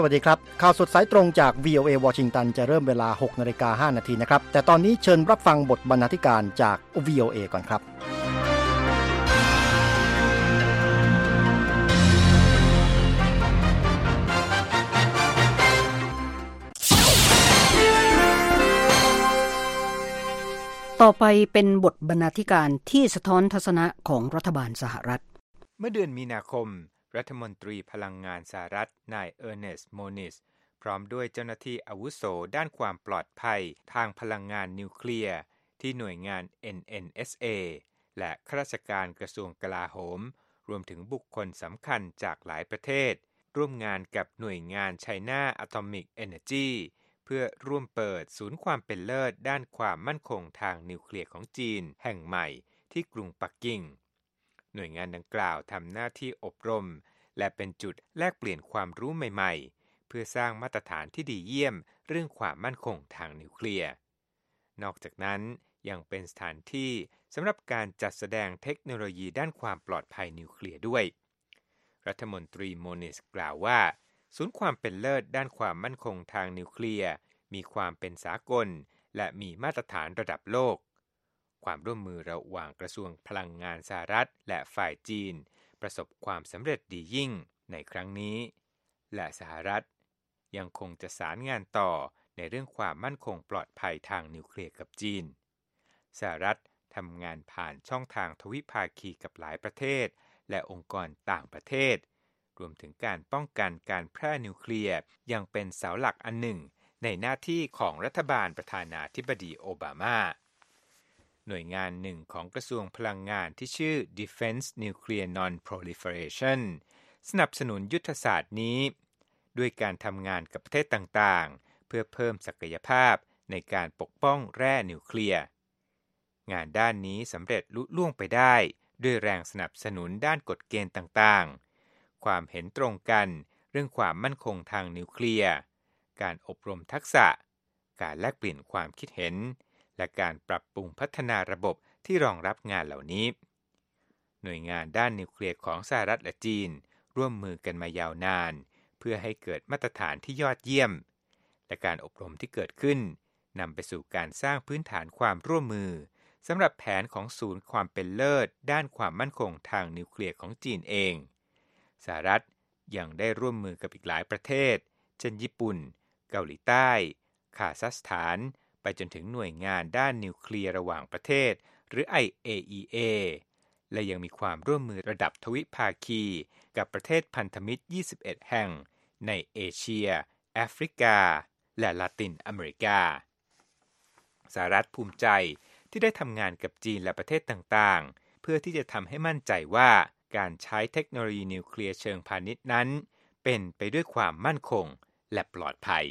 วัสดีครับข่าวสดสายตรงจาก VOA วอชิงตันจะเริ่มเวลา 6:05 น.นะครับแต่ตอนนี้เชิญรับฟังบทบรรณาธิการจาก VOA ก่อนครับต่อไปเป็นบทบรรณาธิการที่สะท้อนทัศนะของรัฐบาลสหรัฐเมื่อเดือนมีนาคมรัฐมนตรีพลังงานสหรัฐนายเออร์เนสต์ โมนิสพร้อมด้วยเจ้าหน้าที่อาวุโสด้านความปลอดภัยทางพลังงานนิวเคลียร์ที่หน่วยงาน NNSA และข้าราชการกระทรวงกลาโหมรวมถึงบุคคลสำคัญจากหลายประเทศร่วมงานกับหน่วยงาน China Atomic Energy เพื่อร่วมเปิดศูนย์ความเป็นเลิศด้านความมั่นคงทางนิวเคลียร์ของจีนแห่งใหม่ที่กรุงปักกิ่งหน่วยงานดังกล่าวทำหน้าที่อบรมและเป็นจุดแลกเปลี่ยนความรู้ใหม่ๆเพื่อสร้างมาตรฐานที่ดีเยี่ยมเรื่องความมั่นคงทางนิวเคลียร์นอกจากนั้นยังเป็นสถานที่สำหรับการจัดแสดงเทคโนโลยีด้านความปลอดภัยนิวเคลียร์ด้วยรัฐมนตรีโมนิสกล่าวว่าศูนย์ความเป็นเลิศด้านความมั่นคงทางนิวเคลียร์มีความเป็นสากลและมีมาตรฐานระดับโลกความร่วมมือระหว่างกระทรวงพลังงานสหรัฐและฝ่ายจีนประสบความสำเร็จดียิ่งในครั้งนี้และสหรัฐยังคงจะสารงานต่อในเรื่องความมั่นคงปลอดภัยทางนิวเคลียร์กับจีนสหรัฐทำงานผ่านช่องทางทวิภาคีกับหลายประเทศและองค์กรต่างประเทศรวมถึงการป้องกันการแพร่นิวเคลียร์ยังเป็นเสาหลักอันหนึ่งในหน้าที่ของรัฐบาลประธานาธิบดีโอบามาหน่วยงานหนึ่งของกระทรวงพลังงานที่ชื่อ Defense Nuclear Non-Proliferation สนับสนุนยุทธศาสตร์นี้ด้วยการทำงานกับประเทศต่างๆเพื่อเพิ่มศักยภาพในการปกป้องแร่นิวเคลียร์งานด้านนี้สำเร็จลุล่วงไปได้ด้วยแรงสนับสนุนด้านกฎเกณฑ์ต่างๆความเห็นตรงกันเรื่องความมั่นคงทางนิวเคลียร์การอบรมทักษะการแลกเปลี่ยนความคิดเห็นและการปรับปรุงพัฒนาระบบที่รองรับงานเหล่านี้หน่วยงานด้านนิวเคลียร์ของสหรัฐและจีนร่วมมือกันมายาวนานเพื่อให้เกิดมาตรฐานที่ยอดเยี่ยมและการอบรมที่เกิดขึ้นนำไปสู่การสร้างพื้นฐานความร่วมมือสำหรับแผนของศูนย์ความเป็นเลิศด้านความมั่นคงทางนิวเคลียร์ของจีนเองสหรัฐยังได้ร่วมมือกับอีกหลายประเทศเช่นญี่ปุ่นเกาหลีใต้คาซัคสถานไปจนถึงหน่วยงานด้านนิวเคลียร์ระหว่างประเทศหรือ IAEA และยังมีความร่วมมือระดับทวิภาคีกับประเทศพันธมิตร21แห่งในเอเชียแอฟริกาและลาตินอเมริกาสหรัฐภูมิใจที่ได้ทำงานกับจีนและประเทศต่างๆเพื่อที่จะทำให้มั่นใจว่าการใช้เทคโนโลยีนิวเคลียร์เชิงพาณิชย์นั้นเป็นไปด้วยความมั่นคงและปลอดภัย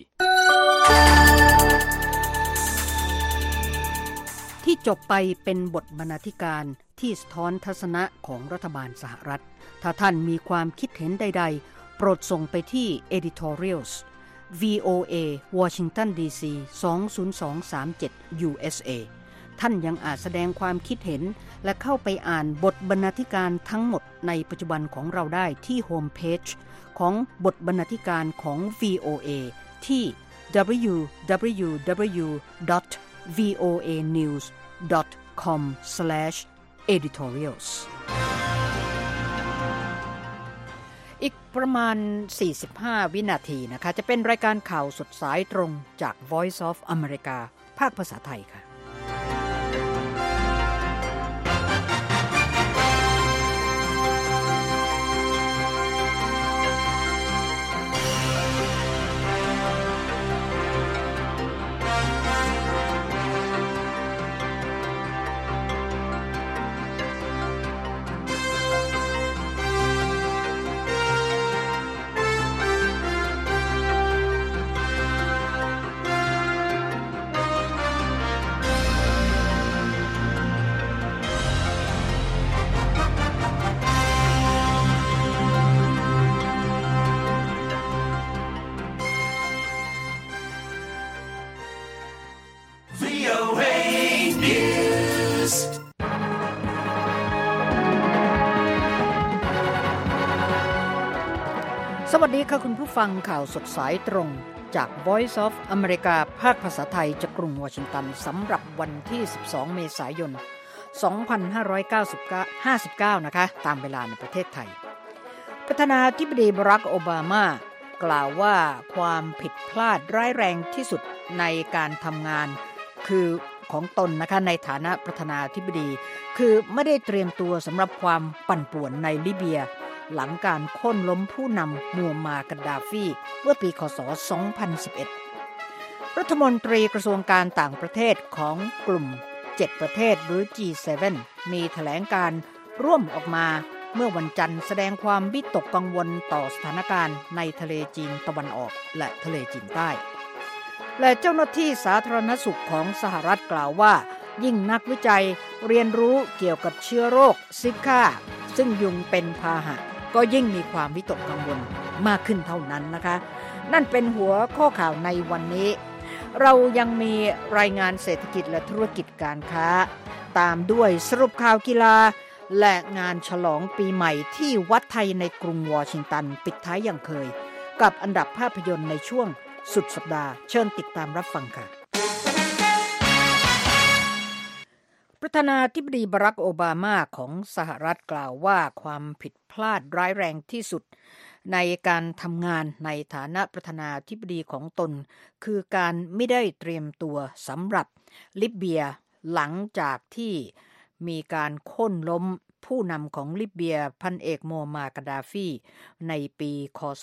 ที่จบไปเป็นบทบรรณาธิการที่สะท้อนทัศนะของรัฐบาลสหรัฐถ้าท่านมีความคิดเห็นใดๆโปรดส่งไปที่ editorials VOA Washington DC 20237 USA ท่านยังอาจแสดงความคิดเห็นและเข้าไปอ่านบทบรรณาธิการทั้งหมดในปัจจุบันของเราได้ที่โฮมเพจของบทบรรณาธิการของ VOA ที่ www.voanews.com/editorials อีกประมาณ45วินาทีนะคะจะเป็นรายการข่าวสดสายตรงจาก Voice of America ภาคภาษาไทยค่ะสวัสดีค่ะคุณผู้ฟังข่าวสดสายตรงจาก Voice of America ภาคภาษาไทยจากกรุงวอชิงตันสำหรับวันที่12เมษายน2559นะคะตามเวลาในประเทศไทยประธานาธิบดีบารักโอบามากล่าวว่าความผิดพลาดร้ายแรงที่สุดในการทำงานคือของตนนะคะในฐานะประธานาธิบดีคือไม่ได้เตรียมตัวสำหรับความปั่นป่วนในลิเบียหลังการโค่นล้มผู้นำมูฮัมหมัด กดดาฟีเมื่อปีค.ศ. 2011 รัฐมนตรีกระทรวงการต่างประเทศของกลุ่ม7ประเทศหรือ G7 มีแถลงการร่วมออกมาเมื่อวันจันทร์แสดงความวิตกกังวลต่อสถานการณ์ในทะเลจีนตะวันออกและทะเลจีนใต้และเจ้าหน้าที่สาธารณสุขของสหรัฐกล่าวว่ายิ่งนักวิจัยเรียนรู้เกี่ยวกับเชื้อโรคซิก้าซึ่งยุงเป็นพาหะก็ยิ่งมีความวิตกกังวลมากขึ้นเท่านั้นนะคะนั่นเป็นหัวข้อข่าวในวันนี้เรายังมีรายงานเศรษฐกิจและธุรกิจการค้าตามด้วยสรุปข่าวกีฬาและงานฉลองปีใหม่ที่วัดไทยในกรุงวอชิงตันปิดท้ายอย่างเคยกับอันดับภาพยนตร์ในช่วงสุดสัปดาห์เชิญติดตามรับฟังค่ะประธานาธิบดีบารักโอบามาของสหรัฐกล่าวว่าความผิดพลาดร้ายแรงที่สุดในการทำงานในฐานะประธานาธิบดีของตนคือการไม่ได้เตรียมตัวสำหรับลิเบียหลังจากที่มีการโค่นล้มผู้นำของลิเบียพันเอกโมฮัมหมัด กดดาฟีในปีค.ศ.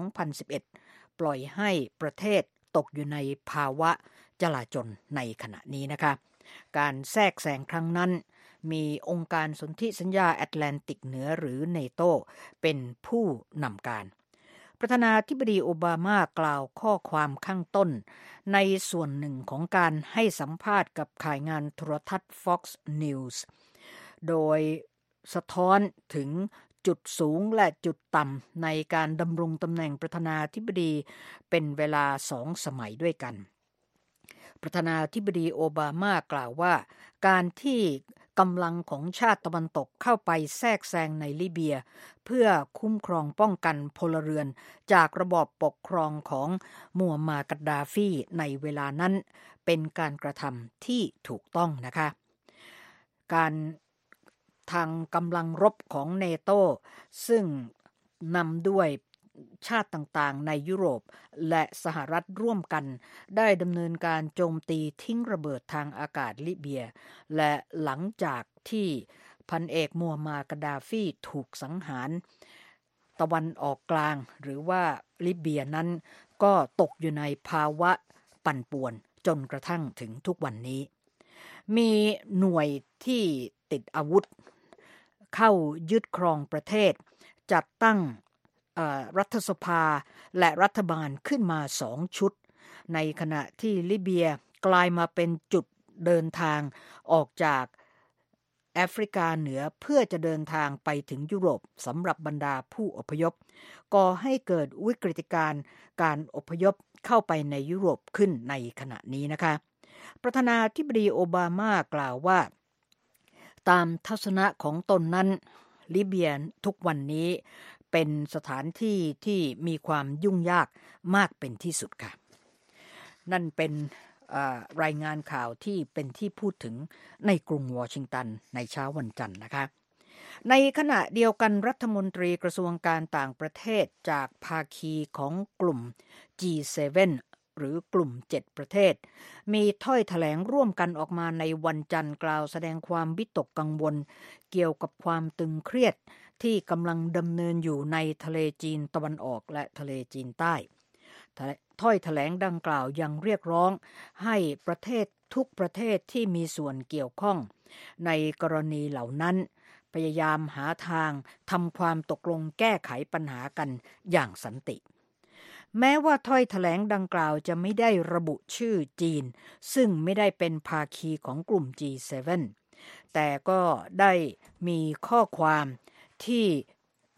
2011ปล่อยให้ประเทศตกอยู่ในภาวะจลาจลในขณะนี้นะคะการแทรกแซงครั้งนั้นมีองค์การสนธิสัญญาแอตแลนติกเหนือหรือเนโตเป็นผู้นำการประธานาธิบดีโอบามากล่าวข้อความข้างต้นในส่วนหนึ่งของการให้สัมภาษณ์กับข่ายงานโทรทัศน์ Fox News โดยสะท้อนถึงจุดสูงและจุดต่ำในการดำรงตำแหน่งประธานาธิบดีเป็นเวลา2 สมัยด้วยกันประธานาธิบดีโอบามากล่าวว่าการที่กำลังของชาติตะวันตกเข้าไปแทรกแซงในลิเบียเพื่อคุ้มครองป้องกันพลเรือนจากระบอบปกครองของมูฮัมหมัด กดดาฟีในเวลานั้นเป็นการกระทำที่ถูกต้องนะคะการทางกำลังรบของเนโตซึ่งนำด้วยชาติต่างๆในยุโรปและสหรัฐร่วมกันได้ดำเนินการโจมตีทิ้งระเบิดทางอากาศลิเบียและหลังจากที่พันเอกมูฮัมหมัด กดดาฟีถูกสังหารตะวันออกกลางหรือว่าลิเบียนั้นก็ตกอยู่ในภาวะปั่นป่วนจนกระทั่งถึงทุกวันนี้มีหน่วยที่ติดอาวุธเข้ายึดครองประเทศจัดตั้งรัฐสภาและรัฐบาลขึ้นมา2 ชุดในขณะที่ลิเบียกลายมาเป็นจุดเดินทางออกจากแอฟริกาเหนือเพื่อจะเดินทางไปถึงยุโรปสำหรับบรรดาผู้อพยพก่อให้เกิดวิกฤตการอพยพเข้าไปในยุโรปขึ้นในขณะนี้นะคะประธานาธิบดีโอบามากล่าวว่าตามทัศนะของตนนั้นลิเบียทุกวันนี้เป็นสถานที่ที่มีความยุ่งยากมากเป็นที่สุดค่ะนั่นเป็นรายงานข่าวที่เป็นที่พูดถึงในกรุงวอชิงตันในเช้าวันจันทร์นะคะในขณะเดียวกันรัฐมนตรีกระทรวงการต่างประเทศจากภาคีของกลุ่ม G7 หรือกลุ่ม7ประเทศมีถ้อยแถลงร่วมกันออกมาในวันจันทร์กล่าวแสดงความวิตกกังวลเกี่ยวกับความตึงเครียดที่กำลังดำเนินอยู่ในทะเลจีนตะวันออกและทะเลจีนใต้ถ้อยแถลงดังกล่าวยังเรียกร้องให้ประเทศทุกประเทศที่มีส่วนเกี่ยวข้องในกรณีเหล่านั้นพยายามหาทางทำความตกลงแก้ไขปัญหากันอย่างสันติแม้ว่าถ้อยแถลงดังกล่าวจะไม่ได้ระบุชื่อจีนซึ่งไม่ได้เป็นภาคีของกลุ่ม G7 แต่ก็ได้มีข้อความที่ต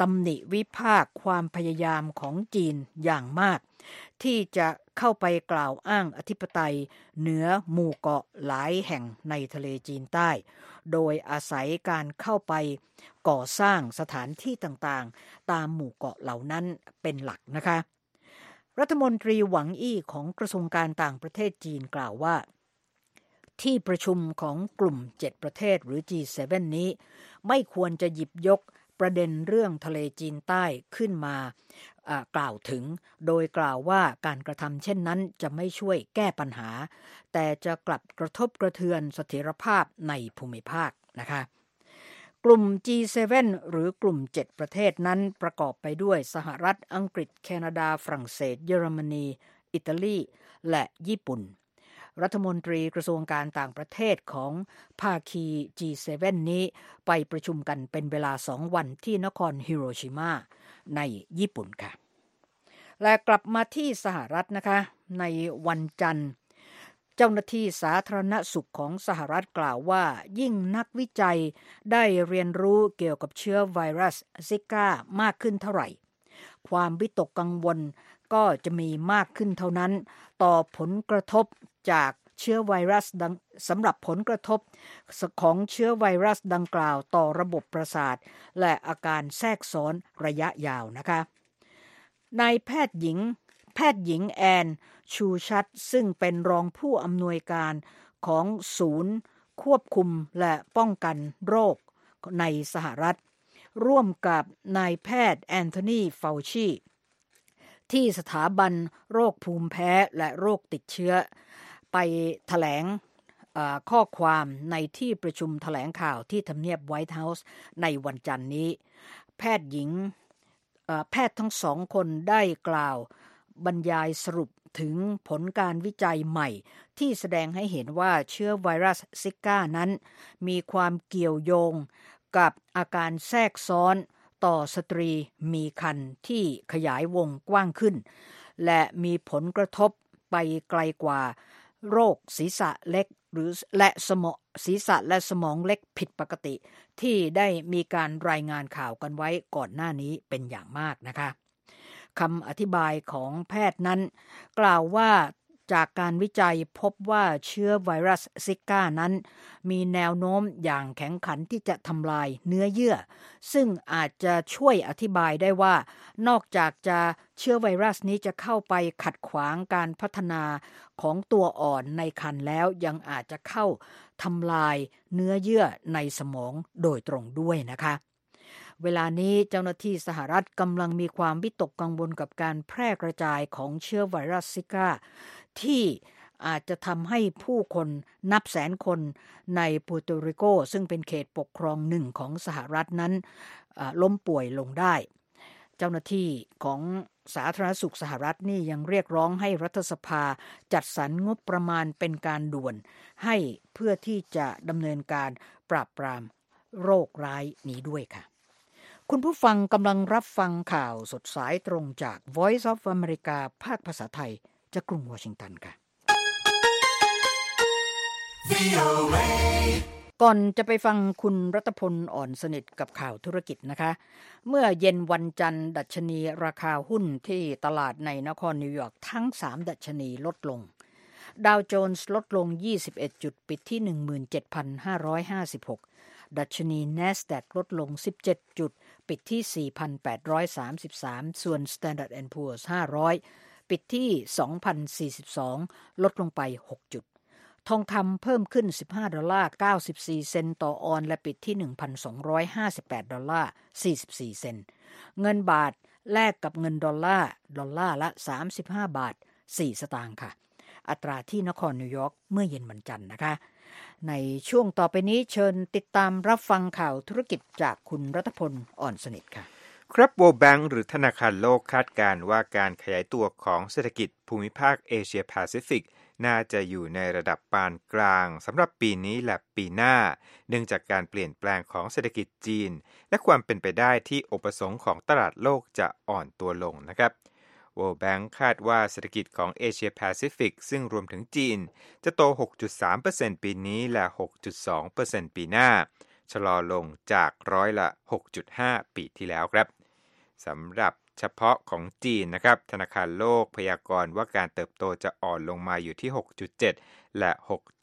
ตำหนิวิพากษ์ความพยายามของจีนอย่างมากที่จะเข้าไปกล่าวอ้างอธิปไตยเหนือหมู่เกาะหลายแห่งในทะเลจีนใต้โดยอาศัยการเข้าไปก่อสร้างสถานที่ต่างๆตามหมู่เกาะเหล่านั้นเป็นหลักนะคะรัฐมนตรีหวังอี้ของกระทรวงการต่างประเทศจีนกล่าวว่าที่ประชุมของกลุ่ม7ประเทศหรือ G7 นี้ไม่ควรจะหยิบยกประเด็นเรื่องทะเลจีนใต้ขึ้นมากล่าวถึงโดยกล่าวว่าการกระทำเช่นนั้นจะไม่ช่วยแก้ปัญหาแต่จะกลับกระทบกระเทือนเสถียรภาพในภูมิภาคนะคะกลุ่ม G7 หรือกลุ่ม7ประเทศนั้นประกอบไปด้วยสหรัฐอังกฤษแคนาดาฝรั่งเศสเยอรมนีอิตาลีและญี่ปุ่นรัฐมนตรีกระทรวงการต่างประเทศของภาคี G7 นี้ไปประชุมกันเป็นเวลา2วันที่นครฮิโรชิมาในญี่ปุ่นค่ะและกลับมาที่สหรัฐนะคะในวันจันทร์เจ้าหน้าที่สาธารณสุขของสหรัฐกล่าวว่ายิ่งนักวิจัยได้เรียนรู้เกี่ยวกับเชื้อไวรัสซิก้ามากขึ้นเท่าไหร่ความวิตกกังวลก็จะมีมากขึ้นเท่านั้นต่อผลกระทบจากเชื้อไวรัสสำหรับผลกระทบของเชื้อไวรัสดังกล่าวต่อระบบประสาทและอาการแทรกซ้อนระยะยาวนะคะนายแพทย์หญิงแอนชูชัดซึ่งเป็นรองผู้อำนวยการของศูนย์ควบคุมและป้องกันโรคในสหรัฐร่วมกับนายแพทย์แอนโทนีเฟาชีที่สถาบันโรคภูมิแพ้และโรคติดเชื้อไปแถลงข้อความในที่ประชุมแถลงข่าวที่ทำเนียบไวท์เฮาส์ในวันจันทร์นี้แพทย์ทั้งสองคนได้กล่าวบรรยายสรุปถึงผลการวิจัยใหม่ที่แสดงให้เห็นว่าเชื้อไวรัสซิก้านั้นมีความเกี่ยวโยงกับอาการแทรกซ้อนต่อสตรีมีครรภ์ที่ขยายวงกว้างขึ้นและมีผลกระทบไปไกลกว่าโรคศีรษะเล็กศีรษะและสมองเล็กผิดปกติที่ได้มีการรายงานข่าวกันไว้ก่อนหน้านี้เป็นอย่างมากนะคะคำอธิบายของแพทย์นั้นกล่าวว่าจากการวิจัยพบว่าเชื้อไวรัสซิก้านั้นมีแนวโน้มอย่างแข็งขันที่จะทำลายเนื้อเยื่อซึ่งอาจจะช่วยอธิบายได้ว่านอกจากจะเชื้อไวรัสนี้จะเข้าไปขัดขวางการพัฒนาของตัวอ่อนในครรภ์แล้วยังอาจจะเข้าทำลายเนื้อเยื่อในสมองโดยตรงด้วยนะคะเวลานี้เจ้าหน้าที่สหรัฐกำลังมีความวิตกกังวลกับการแพร่กระจายของเชื้อไวรัสซิก้าที่อาจจะทำให้ผู้คนนับแสนคนในปูร์โตริโกซึ่งเป็นเขตปกครองหนึ่งของสหรัฐนั้นล้มป่วยลงได้เจ้าหน้าที่ของสาธารณสุขสหรัฐนี่ยังเรียกร้องให้รัฐสภาจัดสรรงบประมาณเป็นการด่วนให้เพื่อที่จะดำเนินการปราบปรามโรคร้ายนี้ด้วยค่ะคุณผู้ฟังกำลังรับฟังข่าวสดสายตรงจาก Voice of America ภาคภาษาไทยจากกรุงวอชิงตันค่ะก่อนจะไปฟังคุณรัตพลอ่อนสนิทกับข่าวธุรกิจนะคะเมื่อเย็นวันจันทร์ดัชนีราคาหุ้นที่ตลาดในนครนิวยอร์กทั้ง3ดัชนีลดลงดาวโจนส์ลดลง21จุดปิดที่ 17,556 ดัชนี NASDAQ ลดลง17จุดปิดที่ 4,833 ส่วน Standard & Poor's 500ปิดที่ 2,042 ลดลงไป6จุดทองคำเพิ่มขึ้น$15.94 เซนต์ต่อออนและปิดที่ $1,258.44 เซนต์เงินบาทแลกกับเงินดอลลาร์ละ35.04 บาทค่ะอัตราที่นครนิวยอร์กเมื่อเย็นวันจันทร์นะคะในช่วงต่อไปนี้เชิญติดตามรับฟังข่าวธุรกิจจากคุณรัตพลอ่อนสนิทค่ะครับ World Bank หรือธนาคารโลกคาดการณ์ว่าการขยายตัวของเศรษฐกิจภูมิภาคเอเชียแปซิฟิกน่าจะอยู่ในระดับปานกลางสำหรับปีนี้และปีหน้าเนื่องจากการเปลี่ยนแปลงของเศรษฐกิจจีนและความเป็นไปได้ที่อุปสงค์ของตลาดโลกจะอ่อนตัวลงนะครับ World Bank คาดว่าเศรษฐกิจของเอเชียแปซิฟิกซึ่งรวมถึงจีนจะโต 6.3% ปีนี้และ 6.2% ปีหน้าชะลอลงจากร้อยละ 6.5 ปีที่แล้วครับสำหรับเฉพาะของจีนนะครับธนาคารโลกพยากรณ์ว่าการเติบโตจะอ่อนลงมาอยู่ที่ 6.7 และ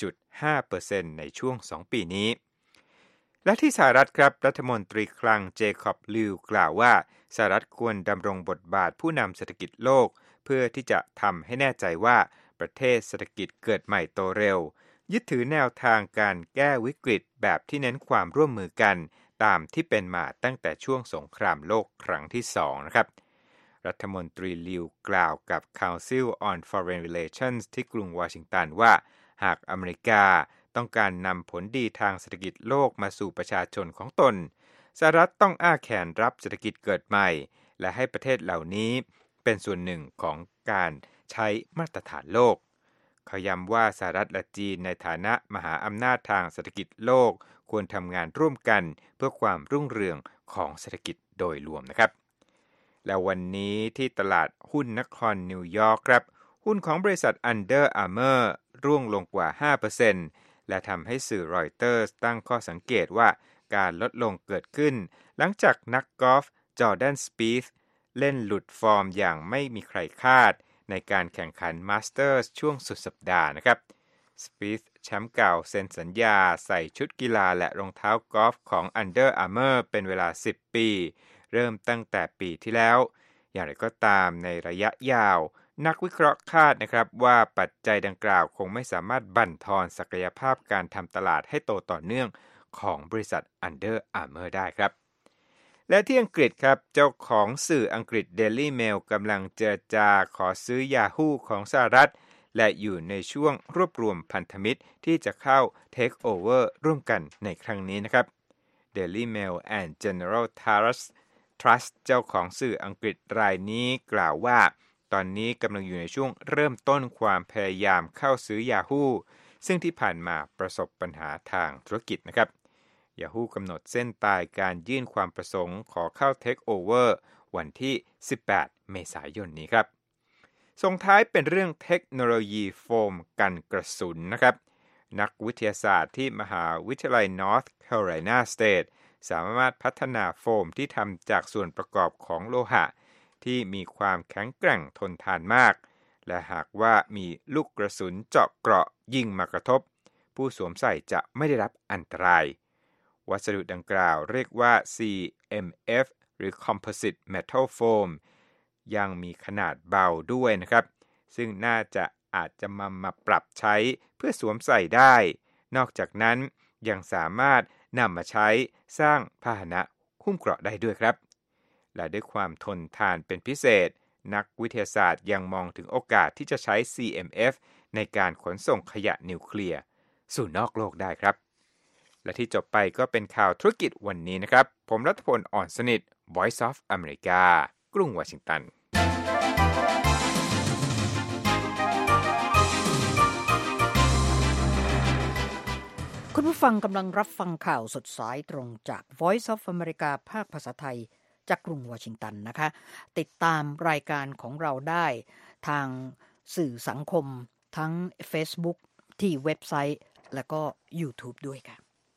6.5% ในช่วง 2 ปีนี้และที่สหรัฐครับรัฐมนตรีคลังเจคอบลิวกล่าวว่าสหรัฐควรดำรงบทบาทผู้นำเศรษฐกิจโลกเพื่อที่จะทำให้แน่ใจว่าประเทศเศรษฐกิจเกิดใหม่โตเร็วยึดถือแนวทางการแก้วิกฤตแบบที่เน้นความร่วมมือกันตามที่เป็นมาตั้งแต่ช่วงสงครามโลกครั้งที่ 2 นะครับรัฐมนตรีลิวกล่าวกับ Council on Foreign Relations ที่กรุงวอชิงตันว่าหากอเมริกาต้องการนำผลดีทางเศรษฐกิจโลกมาสู่ประชาชนของตนสหรัฐต้องอ้าแขนรับเศรษฐกิจเกิดใหม่และให้ประเทศเหล่านี้เป็นส่วนหนึ่งของการใช้มาตรฐานโลกเขาย้ำว่าสหรัฐและจีนในฐานะมหาอำนาจทางเศรษฐกิจโลกควรทำงานร่วมกันเพื่อความรุ่งเรืองของเศรษฐกิจโดยรวมนะครับและวันนี้ที่ตลาดหุ้นนครนิวยอร์กครับหุ้นของบริษัท Under Armour ร่วงลงกว่า 5% และทำให้สื่อรอยเตอร์สตั้งข้อสังเกตว่าการลดลงเกิดขึ้นหลังจากนักกอล์ฟจอร์แดนสปีธเล่นหลุดฟอร์มอย่างไม่มีใครคาดในการแข่งขันมาสเตอร์สช่วงสุดสัปดาห์นะครับสปีธแชมป์เก่าเซ็นสัญญาใส่ชุดกีฬาและรองเท้ากอล์ฟของ Under Armour เป็นเวลา10 ปีเริ่มตั้งแต่ปีที่แล้วอย่างไรก็ตามในระยะยาวนักวิเคราะห์คาดนะครับว่าปัจจัยดังกล่าวคงไม่สามารถบั่นทอนศักยภาพการทำตลาดให้โตต่อเนื่องของบริษัท Under Armour ได้ครับและที่อังกฤษครับเจ้าของสื่ออังกฤษ Daily Mail กำลังเจรจาขอซื้อ Yahoo ของสหรัฐและอยู่ในช่วงรวบรวมพันธมิตรที่จะเข้า Take Over ร่วมกันในครั้งนี้นะครับ Daily Mail and General Trust เจ้าของสื่ออังกฤษรายนี้กล่าวว่าตอนนี้กำลังอยู่ในช่วงเริ่มต้นความพยายามเข้าซื้อ Yahoo ซึ่งที่ผ่านมาประสบปัญหาทางธุรกิจนะครับ Yahoo กำหนดเส้นตายการยื่นความประสงค์ขอเข้า Take Over วันที่ 18 เมษายนนี้ครับส่งท้ายเป็นเรื่องเทคโนโลยีโฟมกันกระสุนนะครับนักวิทยาศาสตร์ที่มหาวิทยาลัย North Carolina State สามารถพัฒนาโฟมที่ทำจากส่วนประกอบของโลหะที่มีความแข็งแกร่งทนทานมากและหากว่ามีลูกกระสุนเจาะเกราะยิงมากระทบผู้สวมใส่จะไม่ได้รับอันตรายวัสดุดังกล่าวเรียกว่า CMF หรือ Composite Metal Foam ยังมีขนาดเบาด้วยนะครับซึ่งน่าจะอาจจะมาปรับใช้เพื่อสวมใส่ได้นอกจากนั้นยังสามารถนำมาใช้สร้างพาหนะหุ้มเกราะได้ด้วยครับและด้วยความทนทานเป็นพิเศษนักวิทยาศาสตร์ยังมองถึงโอกาสที่จะใช้ CMF ในการขนส่งขยะนิวเคลียร์สู่นอกโลกได้ครับและที่จบไปก็เป็นข่าวธุรกิจวันนี้นะครับผมรัฐพล อ่อนสนิท Voice of America กรุงวอชิงตันคุณผู้ฟังกำลังรับฟังข่าวสดสายตรงจาก Voice of America ภาคภาษาไทยจากกรุงวอชิงตันนะคะติดตามรายการของเราได้ทางสื่อสังคมทั้ง Facebook ที่เว็บไซต์และก็ YouTube ด้วยค่ะ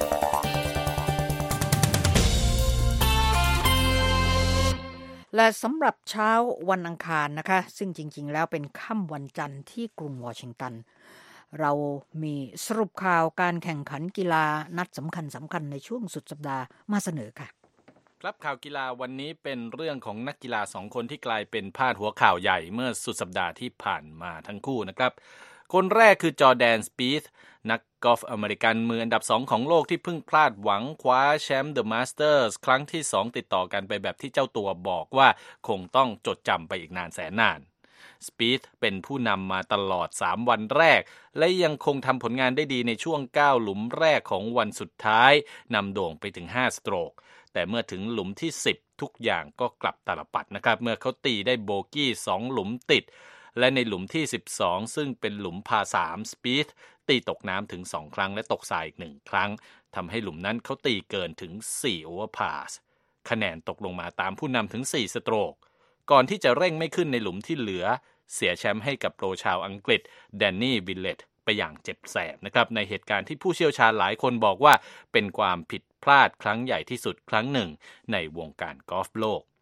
และสำหรับเช้าวันอังคารนะคะซึ่งจริงๆแล้วเป็นค่ำวันจันทร์ที่กรุงวอชิงตันเรามีสรุปข่าวการแข่งขันกีฬานัดสำคัญในช่วงสุดสัปดาห์มาเสนอค่ะครับข่าวกีฬาวันนี้เป็นเรื่องของนักกีฬา2คนที่กลายเป็นพาดหัวข่าวใหญ่เมื่อสุดสัปดาห์ที่ผ่านมาทั้งคู่นะครับคนแรกคือจอร์แดน สปีธนักกอล์ฟอเมริกันมืออันดับ2ของโลกที่เพิ่งพลาดหวังคว้าแชมป์เดอะมาสเตอร์สครั้งที่2ติดต่อกันไปแบบที่เจ้าตัวบอกว่าคงต้องจดจำไปอีกนานแสนนานสปีธเป็นผู้นำมาตลอด3วันแรกและยังคงทำผลงานได้ดีในช่วง9หลุมแรกของวันสุดท้ายนำโด่งไปถึง5สโตรกแต่เมื่อถึงหลุมที่10ทุกอย่างก็กลับตาลปัดนะครับเมื่อเขาตีได้โบกี้2หลุมติดและในหลุมที่12ซึ่งเป็นหลุมพา3สปีธตีตกน้ำถึง2ครั้งและตกทรายอีก1ครั้งทำให้หลุมนั้นเขาตีเกินถึง4โอเวอร์พาสคะแนนตกลงมาตามผู้นำถึง4สโตรกก่อนที่จะเร่งไม่ขึ้นในหลุมที่เหลือเสียแชมป์ให้กับโปรชาวอังกฤษแดนนี่วิลเลตไปอย่างเจ็บแสบนะครับในเหตุการณ์ที่ผู้เชี่ยวชาญหลายคนบอกว่าเป็นความผิดพลาดครั้งใหญ่ที่สุดครั้งหนึ่งในวงการกอล์ฟโลก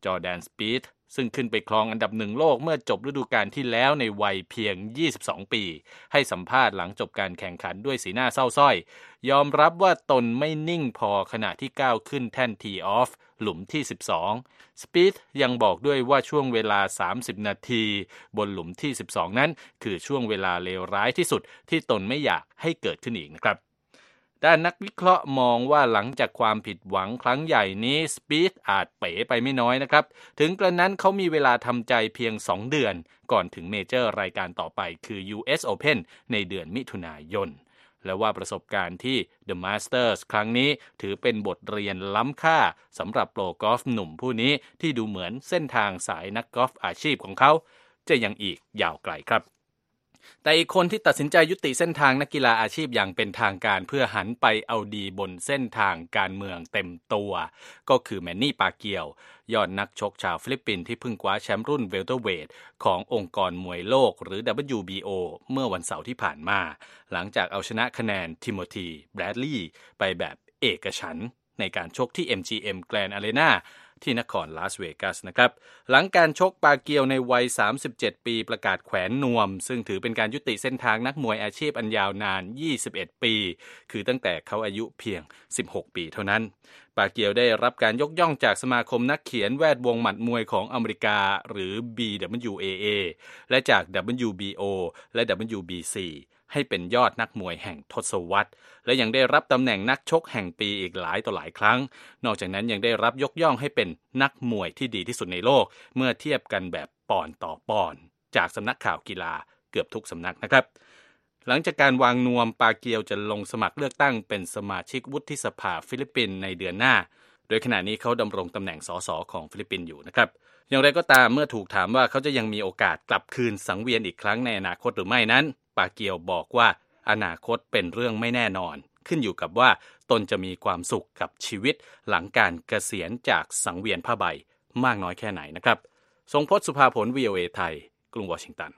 จอร์แดน สปีธซึ่งขึ้นไปครองอันดับหนึ่งโลกเมื่อจบฤดูกาลที่แล้วในวัยเพียง22ปีให้สัมภาษณ์หลังจบการแข่งขันด้วยสีหน้าเศร้าส้อยยอมรับว่าตนไม่นิ่งพอขณะที่ก้าวขึ้นแท่นทีออฟหลุมที่12สปีธยังบอกด้วยว่าช่วงเวลา30นาทีบนหลุมที่12นั้นคือช่วงเวลาเลวร้ายที่สุดที่ตนไม่อยากให้เกิดขึ้นอีกนะครับด้านนักวิเคราะห์มองว่าหลังจากความผิดหวังครั้งใหญ่นี้สปีธอาจเป๋ไปไม่น้อยนะครับถึงกระนั้นเขามีเวลาทำใจเพียง2เดือนก่อนถึงเมเจอร์รายการต่อไปคือ US Open ในเดือนมิถุนายนและว่าประสบการณ์ที่ The Masters ครั้งนี้ถือเป็นบทเรียนล้ำค่าสำหรับโปรกอล์ฟหนุ่มผู้นี้ที่ดูเหมือนเส้นทางสายนักกอล์ฟอาชีพของเขาจะยังอีกยาวไกลครับแต่อีกคนที่ตัดสินใจยุติเส้นทางนักกีฬาอาชีพอย่างเป็นทางการเพื่อหันไปเอาดีบนเส้นทางการเมืองเต็มตัวก็คือแมนนี่ปาเกียวยอดนักชกชาวฟิลิปปินส์ที่เพิ่งคว้าแชมป์รุ่นเวลเตอร์เวทขององค์กรมวยโลกหรือ WBO เมื่อวันเสาร์ที่ผ่านมาหลังจากเอาชนะคะแนนทิโมธีแบรดลีย์ไปแบบเอกฉันท์ในการชกที่ MGM Grand Arenaที่นครลาสเวกัสนะครับหลังการชกปาเกียวในวัย37ปีประกาศแขวนนวมซึ่งถือเป็นการยุติเส้นทางนักมวยอาชีพอันยาวนาน21ปีคือตั้งแต่เขาอายุเพียง16ปีเท่านั้นปาเกียวได้รับการยกย่องจากสมาคมนักเขียนแวดวงหมัดมวยของอเมริกาหรือ BWAA และจาก WBO และ WBC ให้เป็นยอดนักมวยแห่งทศวรรษและยังได้รับตำแหน่งนักชกแห่งปีอีกหลายต่อหลายครั้งนอกจากนั้นยังได้รับยกย่องให้เป็นนักมวยที่ดีที่สุดในโลกเมื่อเทียบกันแบบปอนด์ต่อปอนด์จากสำนักข่าวกีฬาเกือบทุกสำนักนะครับหลังจากการวางนวมปาเกียวจะลงสมัครเลือกตั้งเป็นสมาชิกวุฒิสภาฟิลิปปินส์ในเดือนหน้าโดยขณะนี้เขาดำรงตำแหน่งสสของฟิลิปปินส์อยู่นะครับอย่างไรก็ตามเมื่อถูกถามว่าเขาจะยังมีโอกาสกลับคืนสังเวียนอีกครั้งในอนาคตหรือไม่นั้นปาเกียวบอกว่าอนาคตเป็นเรื่องไม่แน่นอนขึ้นอยู่กับว่าตนจะมีความสุขกับชีวิตหลังการเกษียณจากสังเวียนผ้าใบมากน้อยแค่ไหนนะครับทรงพจน์สุภาผล VOA ไทยกรุงวอชิงตัน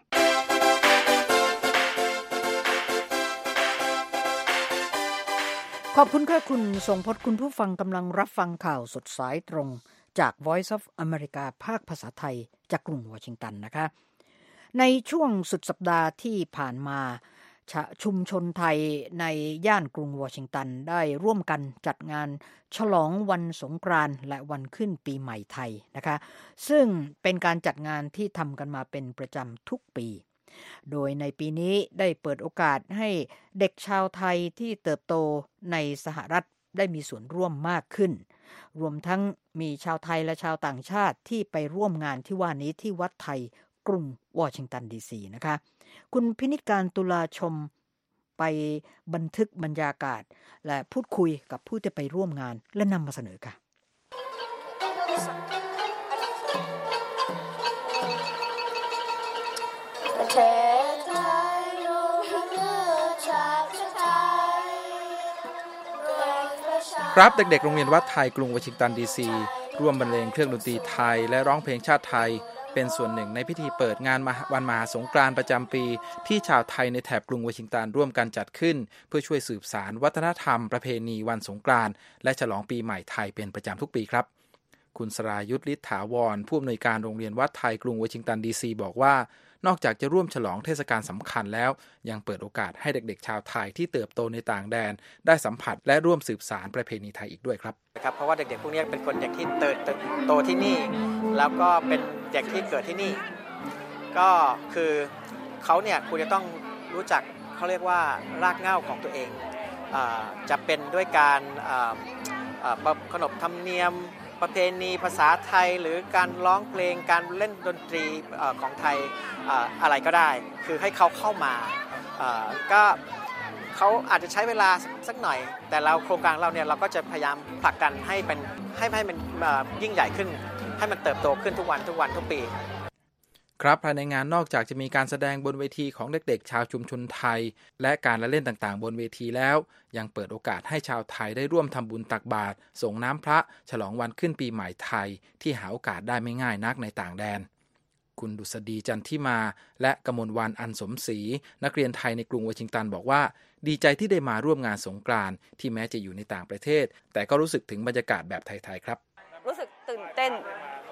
ขอบคุณค่ะคุณทรงพจน์คุณผู้ฟังกำลังรับฟังข่าวสดสายตรงจาก Voice of America ภาคภาษาไทยจากกรุงวอชิงตันนะคะในช่วงสุดสัปดาห์ที่ผ่านมาชุมชนไทยในย่านกรุงวอชิงตันได้ร่วมกันจัดงานฉลองวันสงกรานต์และวันขึ้นปีใหม่ไทยนะคะซึ่งเป็นการจัดงานที่ทำกันมาเป็นประจำทุกปีโดยในปีนี้ได้เปิดโอกาสให้เด็กชาวไทยที่เติบโตในสหรัฐได้มีส่วนร่วมมากขึ้นรวมทั้งมีชาวไทยและชาวต่างชาติที่ไปร่วมงานที่ว่านี้ที่วัดไทยกรุงวอชิงตันดีซีนะคะคุณพินิจการตุลาชมไปบันทึกบรรยากาศและพูดคุยกับผู้ที่ไปร่วมงานและนำมาเสนอค่ะครับเด็กๆโรงเรียนวัดไทยกรุงวอชิงตันดีซีร่วมบรรเลงเครื่องดนตรีไทยและร้องเพลงชาติไทยเป็นส่วนหนึ่งในพิธีเปิดงานวันมหาสงกรานต์ประจำปีที่ชาวไทยในแถบกรุงวอชิงตันร่วมกันจัดขึ้นเพื่อช่วยสืบสานวัฒนธรรมประเพณีวันสงกรานต์และฉลองปีใหม่ไทยเป็นประจำทุกปีครับคุณสรายุทธ ฤทธาวรผู้อำนวยการโรงเรียนวัดไทยกรุงวอชิงตันดีซีบอกว่านอกจากจะร่วมฉลองเทศกาลสำคัญแล้วยังเปิดโอกาสให้เด็กๆชาวไทยที่เติบโตในต่างแดนได้สัมผัสและร่วมสืบสานประเพณีไทยอีกด้วยครับเพราะว่าเด็กๆพวกนี้เป็นคนเด็กที่เติบโตที่นี่แล้วก็เป็นเด็กที่เกิดที่นี่ก็คือเขาเนี่ยควรจะต้องรู้จักเขาเรียกว่ารากเหง้าของตัวเองจะเป็นด้วยการขนบธรรมเนียมประเพณีภาษาไทยหรือการร้องเพลงการเล่นดนตรีของไทยอะไรก็ได้คือให้เขาเข้ามาก็เขาอาจจะใช้เวลาสักหน่อยแต่เราโครงการเราเนี่ยเราก็จะพยายามผลักดันให้มันยิ่งใหญ่ขึ้นให้มันเติบโตขึ้นทุกวันทุกปีครับภายในงานนอกจากจะมีการแสดงบนเวทีของเด็กๆชาวชุมชนไทยและการละเล่นต่างๆบนเวทีแล้วยังเปิดโอกาสให้ชาวไทยได้ร่วมทำบุญตักบาตรส่งน้ำพระฉลองวันขึ้นปีใหม่ไทยที่หาโอกาสได้ไม่ง่ายนักในต่างแดนคุณดุษฎีจันทิมาและกมลวรรณอันสมศรีนักเรียนไทยในกรุงวอชิงตันบอกว่าดีใจที่ได้มาร่วมงานสงกรานต์ที่แม้จะอยู่ในต่างประเทศแต่ก็รู้สึกถึงบรรยากาศแบบไทยๆครับรู้สึกตื่นเต้น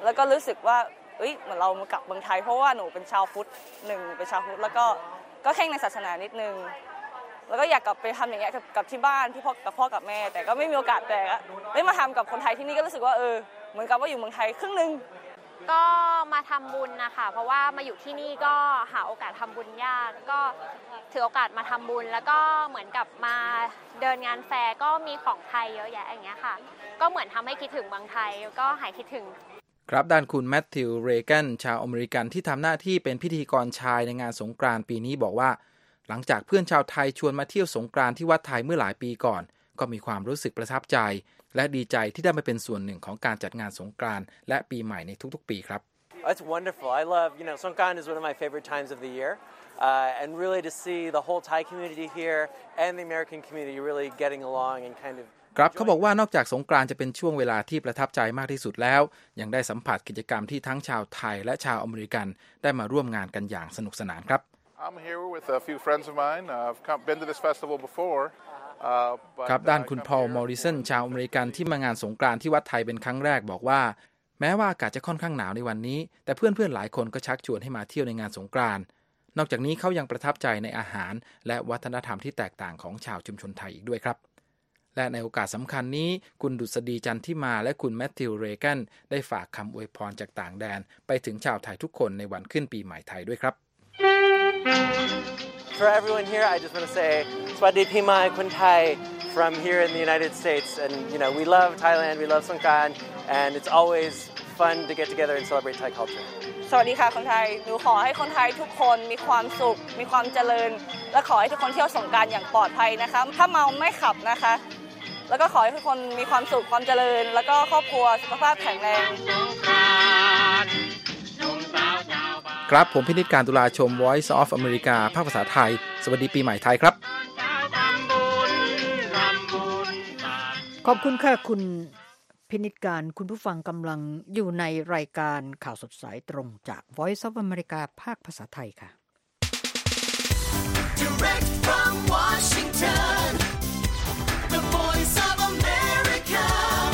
แล้วก็รู้สึกว่าเหมือนเรามากลับเมืองไทยเพราะว่าหนูเป็นชาวพุทธเป็นชาวพุทธแล้วก็เคร่งในศาสนานิดนึงแล้วก็อยากกลับไปทำอย่างเงี้ยกับที่บ้านที่พ่อกับแม่แต่ก็ไม่มีโอกาสแต่ได้มาทำกับคนไทยที่นี่ก็รู้สึกว่าเหมือนกับว่าอยู่เมืองไทยครึ่งนึงก็มาทำบุญนะคะเพราะว่ามาอยู่ที่นี่ก็หาโอกาสทำบุญยากก็ถือโอกาสมาทำบุญแล้วก็เหมือนกับมาเดินงานแฟร์ก็มีของไทยเยอะแยะอย่างเงี้ยค่ะก็เหมือนทำให้คิดถึงเมืองไทยก็หายคิดถึงครับด้านคุณแมทธิว เรแกนชาวอเมริกันที่ทำหน้าที่เป็นพิธีกรชายในงานสงกรานต์ปีนี้บอกว่าหลังจากเพื่อนชาวไทยชวนมาเที่ยวสงกรานต์ที่วัดไทยเมื่อหลายปีก่อนก็มีความรู้สึกประทับใจและดีใจที่ได้มาเป็นส่วนหนึ่งของการจัดงานสงกรานต์และปีใหม่ในทุกๆปีครับ It's wonderful. I love, Songkran is one of my favorite times of the year. And really to see the whole Thai community here and the American community really getting along and kind of ครับเขาบอกว่านอกจากสงกรานต์จะเป็นช่วงเวลาที่ประทับใจมากที่สุดแล้วยังได้สัมผัสกิจกรรมที่ทั้งชาวไทยและชาวอเมริกันได้มาร่วมงานกันอย่างสนุกสนานครับ I'm here with a few friends of mine. I've been to this festival before. ครับด้านคุณพอล มอริสันชาวอเมริกันที่มางานสงกรานต์ที่วัดไทยเป็นครั้งแรกบอกว่าแม้ว่าอากาศจะค่อนข้างหนาวในวันนี้แต่เพื่อนๆหลายคนก็ชักชวนให้มาเที่ยวในงานสงกรานต์นอกจากนี้เขายังประทับใจในอาหารและวัฒนธรรมที่แตกต่างของชาวชุมชนไทยอีกด้วยครับและในโอกาสสำคัญนี้คุณดุษฎีจันทิมาและคุณแมทธิว เรแกนได้ฝากคำอวยพรจากต่างแดนไปถึงชาวไทยทุกคนในวันขึ้นปีใหม่ไทยด้วยครับ For everyone here, I just want to say Swadee Pimai Kun Thai from here in the United States. And, we love Thailand, we love Songkran, and it's always fun to get together and celebrate Thai culture. สวัสดีค่ะคนไทยหนูขอให้คนไทยทุกคนมีความสุขมีความเจริญและขอให้ทุกคนเที่ยวสงกรานต์อย่างปลอดภัยนะคะถ้าเมาไม่ขับนะคะแล้วก็ขอให้ทุกคนมีความสุขความเจริญแล้วก็ครอบครัวสุขภาพแข็งแรงครับผมพินิจการตุลาชม Voice of America ภาคภาษาไทยสวัสดีปีใหม่ไทยครับขอบคุณค่ะคุณพินิจการคุณผู้ฟังกำลังอยู่ในรายการข่าวสดสายตรงจาก Voice of America ภาคภาษาไทยค่ะ Direct from Washington, the Voice of America,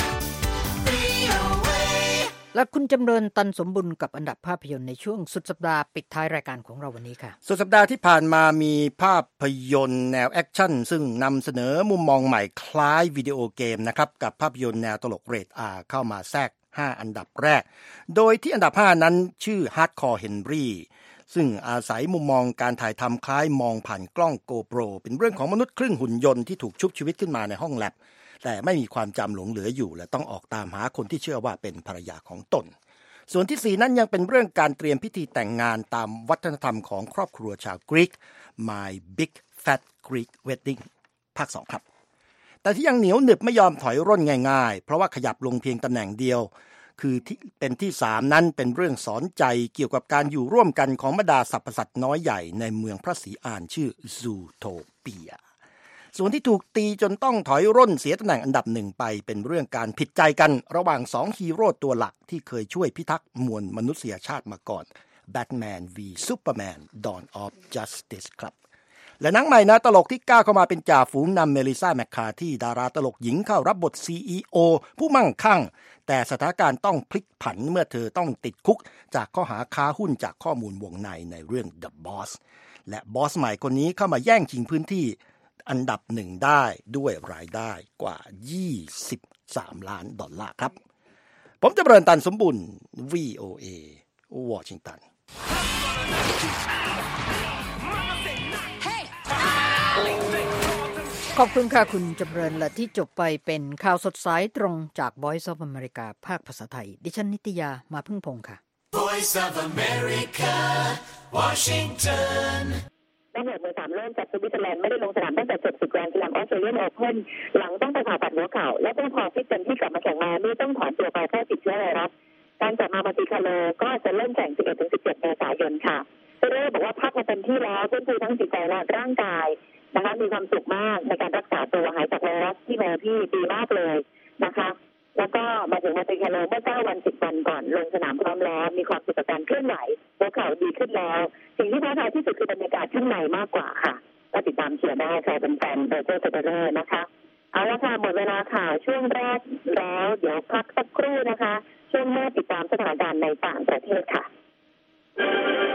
VOA และคุณจำเริญตันสมบุญกับอันดับภาพยนตร์ในช่วงสุดสัปดาห์ปิดท้ายรายการของเราวันนี้ค่ะสุดสัปดาห์ที่ผ่านมามีภาพยนตร์แนวแอคชั่นซึ่งนำเสนอมุมมองใหม่คล้ายวิดีโอเกมนะครับกับภาพยนตร์แนวตลกเรท R เข้ามาแทรก5อันดับแรกโดยที่อันดับ5นั้นชื่อ Hardcore Henry ซึ่งอาศัยมุมมองการถ่ายทำคล้ายมองผ่านกล้อง GoPro เป็นเรื่องของมนุษย์ครึ่งหุ่นยนต์ที่ถูกชุบชีวิตขึ้นมาในห้องแลบแต่ไม่มีความจำหลงเหลืออยู่และต้องออกตามหาคนที่เชื่อว่าเป็นภรรยาของตนส่วนที่4นั้นยังเป็นเรื่องการเตรียมพิธีแต่งงานตามวัฒนธรรมของครอบครัวชาวกรีก My Big Fat Greek Wedding ภาค 2 ครับแต่ที่ยังเหนียวหนึบไม่ยอมถอยร่นง่ายๆเพราะว่าขยับลงเพียงตำแหน่งเดียวคือที่เป็นที่3นั้นเป็นเรื่องสอนใจเกี่ยวกับการอยู่ร่วมกันของบรรดาสรรพสัตว์น้อยใหญ่ในเมืองพระศรีอานชื่อ Zootopiaส่วนที่ถูกตีจนต้องถอยร่นเสียตำแหน่งอันดับ1ไปเป็นเรื่องการผิดใจกันระหว่าง2ฮีโร่ตัวหลักที่เคยช่วยพิทักษ์มวลมนุษยชาติมาก่อน Batman v Superman Dawn of Justice ครับและหนังใหม่นะตลกที่ก้าวเข้ามาเป็นจ่าฝูงนำเมลิซ่าแมคคาที่ดาราตลกหญิงเข้ารับบท CEO ผู้มั่งคั่งแต่สถานการณ์ต้องพลิกผันเมื่อเธอต้องติดคุกจากข้อหาค้าหุ้นจากข้อมูลวงในในเรื่อง The Boss และบอสใหม่คนนี้เข้ามาแย่งชิงพื้นที่อันดับ1ได้ด้วยรายได้กว่า23ล้านดอลลาร์ครับผมจะเริญตันสมบุญ VOA วอชิงตันขอบคุณค่ะคุณจำเริญและที่จบไปเป็นข่าวสดสายตรงจาก Voice of America ภาคภาษาไทยดิฉันนิตยามาพึ่งพงษ์ค่ะ Voice of America Washingtonนักมวย3เริ่มจากสวิตเซอร์แลนด์ไม่ได้ลงสนามตั้งแต่จบศึกแกรนด์สแลมออสเตรเลียนโอเพ่นหลังต้องไปผ่าตัดหัวเข่าและต้องพอฟิตเต็มที่กลับมาแข่งมาไม่ต้องถอนตัวไปเพราะติดเชื้อไวรัสการกลับมาติคาโลก็จะเริ่มแข่ง 11-17 เมษายนค่ะเรย์บอกว่าพักมาเต็มที่แล้วเพื่อทั้งจิตใจและร่างกายนะคะมีความสุขมากในการรักษาตัวหายจากไวรัสที่แม่พี่ดีมากเลยนะคะแล้วก็มาถึงมาติคาโลเมื่อ9 วัน 10 วันก่อนลงสนามพร้อมแล้วมีความสุขกับการเคลื่อนไหวหัวเข่าดีขึ้นแล้วสิ่งที่ท้าทายที่สุดคือบรรยากาศข้างในมากกว่าค่ะก็ติดตามเชียร์ได้ใครเป็นแฟนโรเจอร์ เฟเดอเรอร์นะคะเอาละค่ะหมดเวลาข่าวช่วงแรกแล้วเดี๋ยวพักสักครู่นะคะช่วงหน้าติดตามสถานการณ์ในต่างประเทศค่ะ